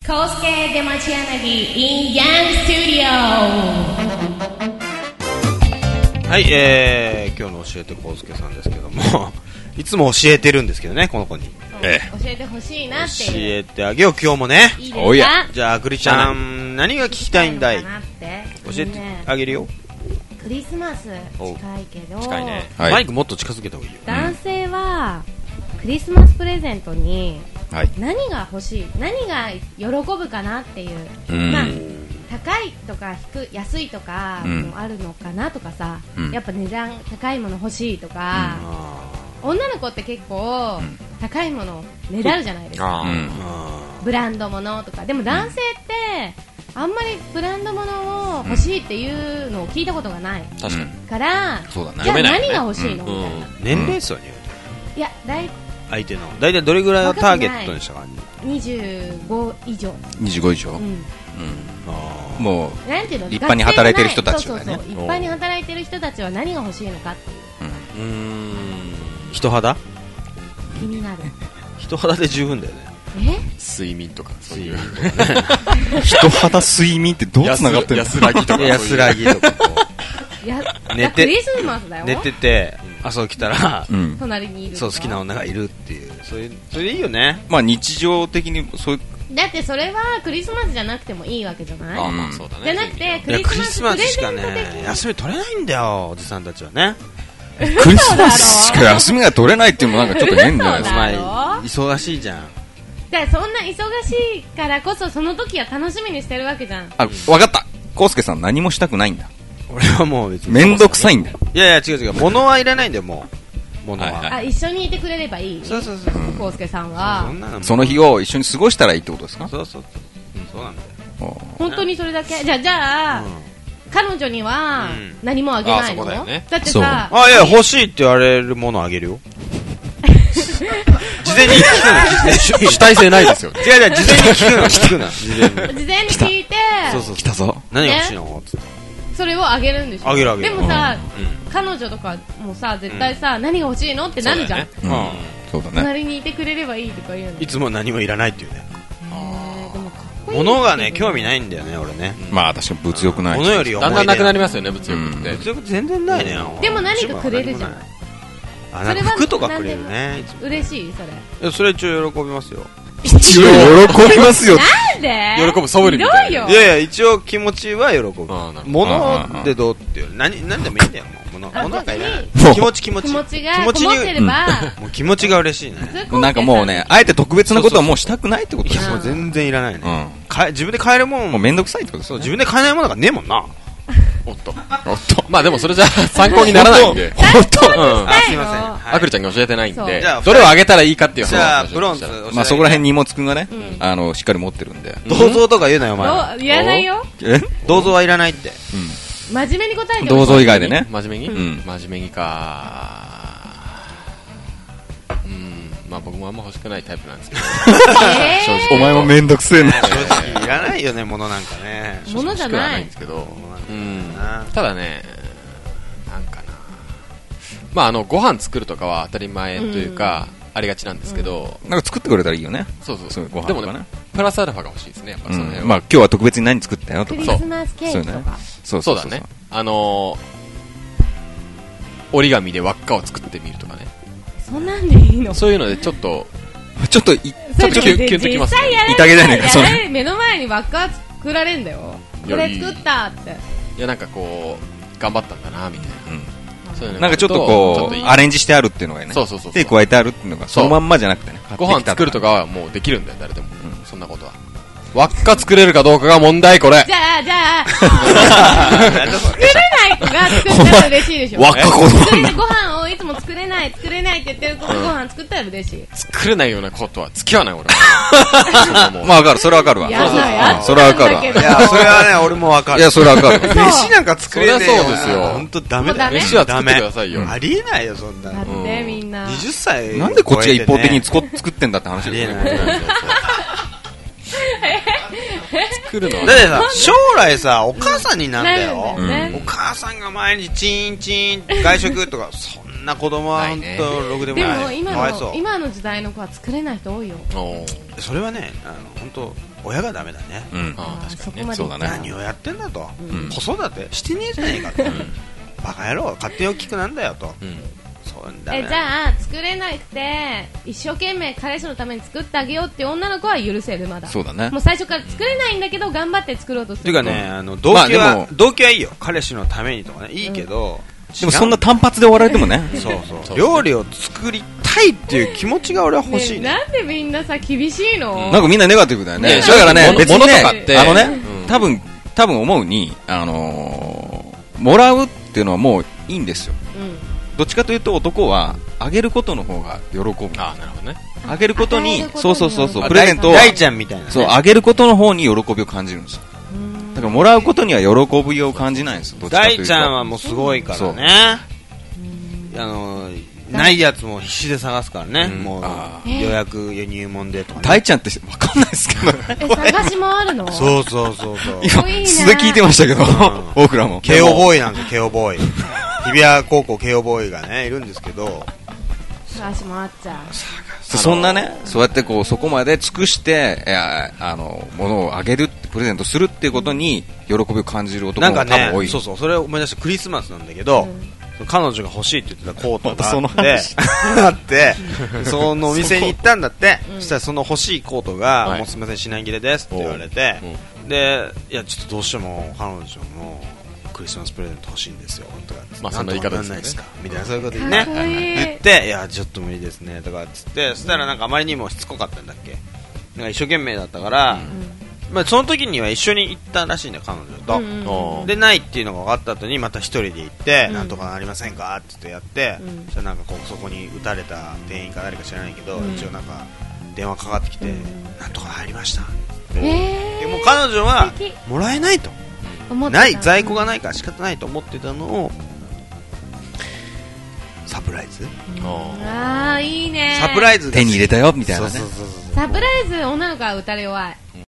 コウスケ出町柳 in Young Studio。 はい、今日の教えてコウスケさんですけどもいつも教えてるんですけどね、この子に、 教えてほしいなって教いう。 えてあげよう今日もね。 いいですか？ じゃあクリちゃん何が聞きたいんだい？教えてあげるよ。 クリスマス近いけど、 近いね、 はい、マイクもっと近づけた方がいいよ。 男性はクリスマスプレゼントに何が欲しい、何が喜ぶかなっていう、まあ高いとか安いとかもあるのかなとかさ、やっぱ値段高いもの欲しいとか、女の子って結構高いものをねだるじゃないですか、ブランドものとか。でも男性ってあんまりブランドものを欲しいっていうのを聞いたことがない、 確かにから、 そうだね、 じゃあ何が欲しいの、みたいな。 年齢層による。 いや、 相手の大体どれぐらいをターゲットにした感じ？25以上。 25以上、もうなんていうの、 立派に働いてる人たちはね、 そう一般に働いてる人たちは何が欲しいのかっていう、 人肌気になる。 人肌で十分だよね。 睡眠とかそういう人肌睡眠ってどうつながってるの？ 安らぎとか安らぎとか寝てクリスマスだよ。 寝てて朝起きたら、 隣にいる。 そう好きな女がいるっていう、それいいよね。 まあ日常的にそういう。 だってそれはクリスマスじゃなくてもいいわけじゃない？ まあそうだね。 じゃなくてクリスマスしかね休み取れないんだよ、おじさんたちはね。 クリスマスしか休みが取れないっていうのもなんかちょっと変じゃないですか。 忙しいじゃん。 だからそんな忙しいからこそその時は楽しみにしてるわけじゃん。 あ、わかった。コウスケさん何もしたくないんだ。 俺はもう別にめんどくさいんだ。 いや違う物はいらないんだよ。もう物は、 あ、一緒にいてくれればいい。 そうコウスケさんはその日を一緒に過ごしたらいいってことですか？ そうなんだよ。 本当にそれだけ。じゃあ、彼女には何もあげないの？だってさ、 いや欲しいって言われるものあげるよ。事前に聞くの。 主体性ないですよ。 違う事前に聞くな。事前に聞いて、 そう来たぞ。 何が欲しいの？ それをあげるんでしょ。 あげる。 でもさ、彼女とかもさ絶対さ、何が欲しいのってなるじゃん。 そうだね。 隣にいてくれればいいとか言うの。 いつも何もいらないっていうね。 でもかっこいい。 物がね興味ないんだよね、俺ね。 まあ確かに物欲ない。 物よりだんだんなくなりますよね、物欲って。 物欲全然ないね。 でも何かくれるじゃん。 なんか服とかくれるね。 嬉しいそれ。 それ一応喜びますよ。 一応喜びますよ。 なんで？ 喜ぶ素振りみたいな。 いや一応気持ちは喜ぶ。物でどうっていう何でもいいんだよ。物がいらない。気持ちがこもってればもう気持ちが嬉しいね。 なんかもうね、あえて特別なことはもうしたくないってことですよ。 もう全然いらないね。自分で買えるもんもうめんどくさいってことです。 そう、自分で買えないものがねえもんな。 おっとまあでもそれじゃ参考にならないんで。 本当。 すいません。 アクリちゃんが教えてないんで、 どれをあげたらいいかっていう話。 じゃあブロンズ。 まあそこら辺荷物くんがね、しっかり持ってるんで。 銅像とか言うなよお前。 いらないよ。 銅像はいらないって。 真面目に答えて。 銅像以外でね。 真面目に？真面目にか。まあ僕もあんま欲しくないタイプなんですけど。 お前もめんどくせえな。 正直いらないよね、物なんかね。 物じゃないんですけど。ただね、なんかな。まあご飯作るとかは当たり前というかありがちなんですけど、 なんか作ってくれたらいいよね。 そうご飯でもね、プラスアルファが欲しいですね、やっぱその辺は。 まあ今日は特別に何作ったよとか。 クリスマスケーキとか。 そうだね。折り紙で輪っかを作ってみるとかね。 そんなんでいいの？ そういうのでちょっとキュンときますね。 いたげじゃねえかそれ。 目の前に輪っか作られんだよ。これ作ったって。 いやなんかこう頑張ったんだなみたいな。 なんかちょっとこうアレンジしてあるっていうのがね。 そう手加えてあるっていうのがそのまんまじゃなくてね。 ご飯作るとかはもうできるんだよ、誰でも。そんなことは。輪っか作れるかどうかが問題、これ。 じゃあ作れない子が作ったら嬉しいでしょ。 輪っか子供ご飯をいつも作れないって言ってる子がご飯作ったら嬉しい。 作れないようなことは付き合わない、俺は。 まあわかる、それはわかるわ。それはわかるわ。 いや、それはね、俺もわかる。 いや、それはわかる。 飯なんか作れねえよ。 そうですよ。 ほんとダメだよ。 飯は作ってくださいよ。 ありえないよ、そんなの。 だってみんな。 20歳。 なんでこっちが一方的に作ってんだって話ですよね。 作るのだってさ、将来さ、お母さんになんだよ。 お母さんが毎日チンチン外食とか、そんな子供はほんとろくでもない。 でも今の時代の子は作れない人多いよ。 それはね、ほんと親がダメだね。 確かにね。 そうだね。 何をやってんだと。子育てしてねえじゃねえかと。バカ野郎、勝手に大きくなんだよと。 じゃあ作れなくて一生懸命彼氏のために作ってあげようっていう女の子は許せる。まだそうだね。 もう最初から作れないんだけど頑張って作ろうとする。 ていうかね、動機はいいよ。彼氏のためにとかね、いいけど、 でもそんな単発で終わられてもね。 そう料理を作りたいっていう気持ちが俺は欲しいね。 なんでみんなさ厳しいの？ なんかみんなネガティブだよね。だからね、別にね、多分思うにもらうっていうのはもういいんですよ。どっちかというと男はあげることの方が喜ぶ。 なるほどね。 あげることに、そうプレゼントを大ちゃんみたいな、 そうあげることの方に喜びを感じるんですよ。だからもらうことには喜びを感じないんですよ。どっちかというと大ちゃんはもうすごいからね。ないやつも必死で探すからね。もう予約入門でとか。 大ちゃんって分かんないですけど。 探しもあるの？ そう。 今素で聞いてましたけど、僕らも。 慶応ボーイなんですよ、慶応ボーイ。日比谷高校慶応ボーイがねいるんですけど。 探しもあっちゃう。 そんなね、そうやってそこまで尽くして物をあげる、プレゼントするっていうことに喜びを感じる男が多分多い。 そうそれを思い出してクリスマスなんだけど。彼女が欲しいって言ってたコートがあってそのお店に行ったんだって。そしたらその欲しいコートがもうすみません品切れですって言われて、でいやちょっとどうしても彼女のクリスマスプレゼント欲しいんですよとか、 そんな言い方ですねみたいな、そういうことね言って、いやちょっと無理ですねとかっつって、そしたらなんかあまりにもしつこかったんだっけ、なんか一生懸命だったから、その時には一緒に行ったらしいんだよ彼女と。でないっていうのが分かった後にまた一人で行って、なんとかなりませんかって言ってやって、そしたらなんかそこに撃たれた店員か誰か知らないけど、一応なんか電話かかってきて、なんとか入りました。でも彼女はもらえないと、ない在庫がないから仕方ないと思ってたのをサプライズ。 いいね。 サプライズ手に入れたよみたいなね。 サプライズ女の子は打たれ弱い。